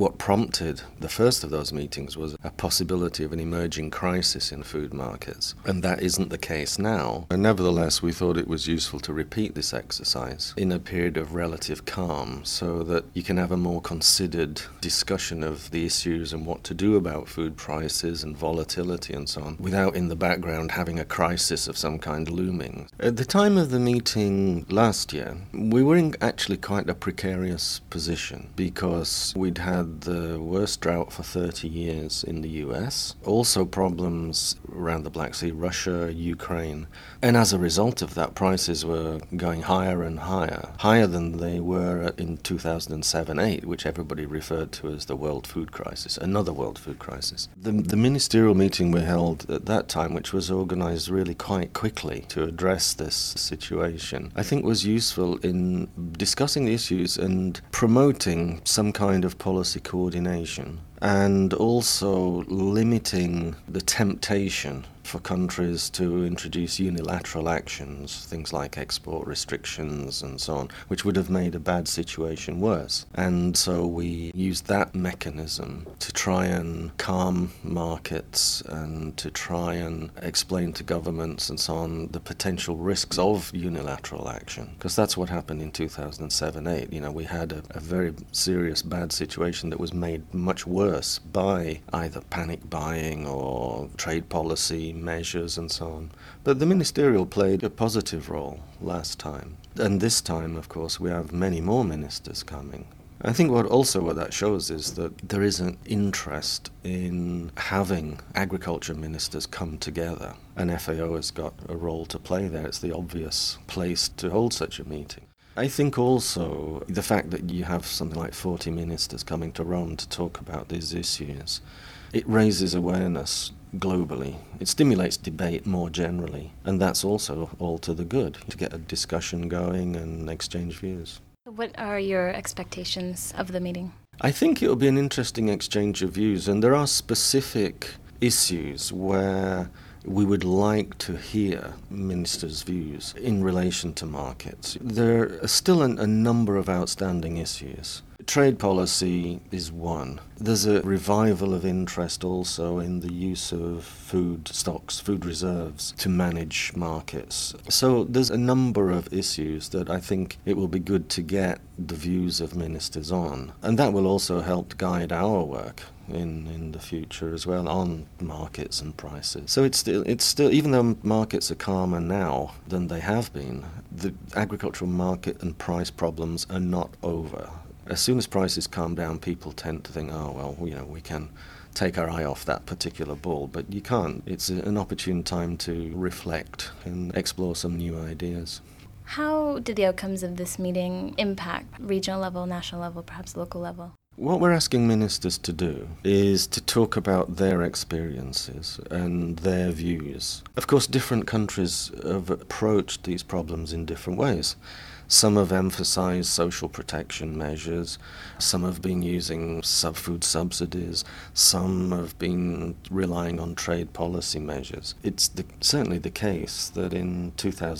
What prompted the first of those meetings was a possibility of an emerging crisis in food markets, and that isn't the case now. And nevertheless, we thought it was useful to repeat this exercise in a period of relative calm so that you can have a more considered discussion of the issues and what to do about food prices and volatility and so on, without in the background having a crisis of some kind looming. At the time of the meeting last year, we were in actually quite a precarious position because we'd had the worst drought for 30 years in the US, also problems around the Black Sea, Russia, Ukraine, and as a result of that, prices were going higher and higher than they were in 2007-8, which everybody referred to as the world food crisis, another world food crisis. The ministerial meeting we held at that time, which was organized really quite quickly to address this situation, I think was useful in discussing the issues and promoting some kind of policy coordination, and also limiting the temptation for countries to introduce unilateral actions, things like export restrictions and so on, which would have made a bad situation worse. And so we used that mechanism to try and calm markets and to try and explain to governments and so on the potential risks of unilateral action. Because that's what happened in 2007-8. You know, we had a very serious bad situation that was made much worse by either panic buying or trade policy measures and so on. But the ministerial played a positive role last time. And this time, of course, we have many more ministers coming. I think what that shows is that there is an interest in having agriculture ministers come together. And FAO has got a role to play there. It's the obvious place to hold such a meeting. I think also the fact that you have something like 40 ministers coming to Rome to talk about these issues, it raises awareness globally. It stimulates debate more generally, and that's also all to the good, to get a discussion going and exchange views. What are your expectations of the meeting? I think it'll be an interesting exchange of views, and there are specific issues where we would like to hear ministers' views in relation to markets. There are still a number of outstanding issues. Trade policy is one. There's a revival of interest also in the use of food stocks, food reserves, to manage markets. So there's a number of issues that I think it will be good to get the views of ministers on. And that will also help guide our work in the future as well on markets and prices. So it's still, even though markets are calmer now than they have been, the agricultural market and price problems are not over. As soon as prices calm down, people tend to think, oh, well, you know, we can take our eye off that particular ball, but you can't. It's an opportune time to reflect and explore some new ideas. How did the outcomes of this meeting impact regional level, national level, perhaps local level? What we're asking ministers to do is to talk about their experiences and their views. Of course, different countries have approached these problems in different ways. Some have emphasized social protection measures, some have been using food subsidies, some have been relying on trade policy measures. It's certainly the case that in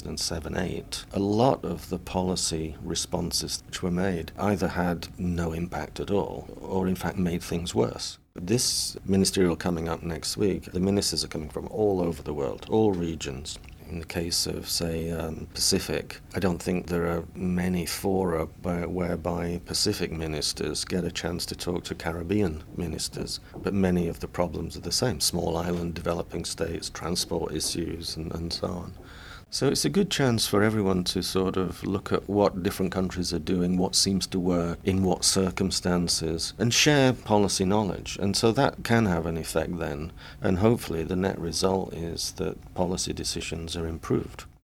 2007-8, a lot of the policy responses which were made either had no impact at all, or in fact made things worse. This ministerial coming up next week, the ministers are coming from all over the world, all regions. In the case of, say, Pacific, I don't think there are many fora whereby Pacific ministers get a chance to talk to Caribbean ministers, but many of the problems are the same: small island developing states, transport issues, and so on. So it's a good chance for everyone to sort of look at what different countries are doing, what seems to work, in what circumstances, and share policy knowledge. And so that can have an effect then, and hopefully the net result is that policy decisions are improved.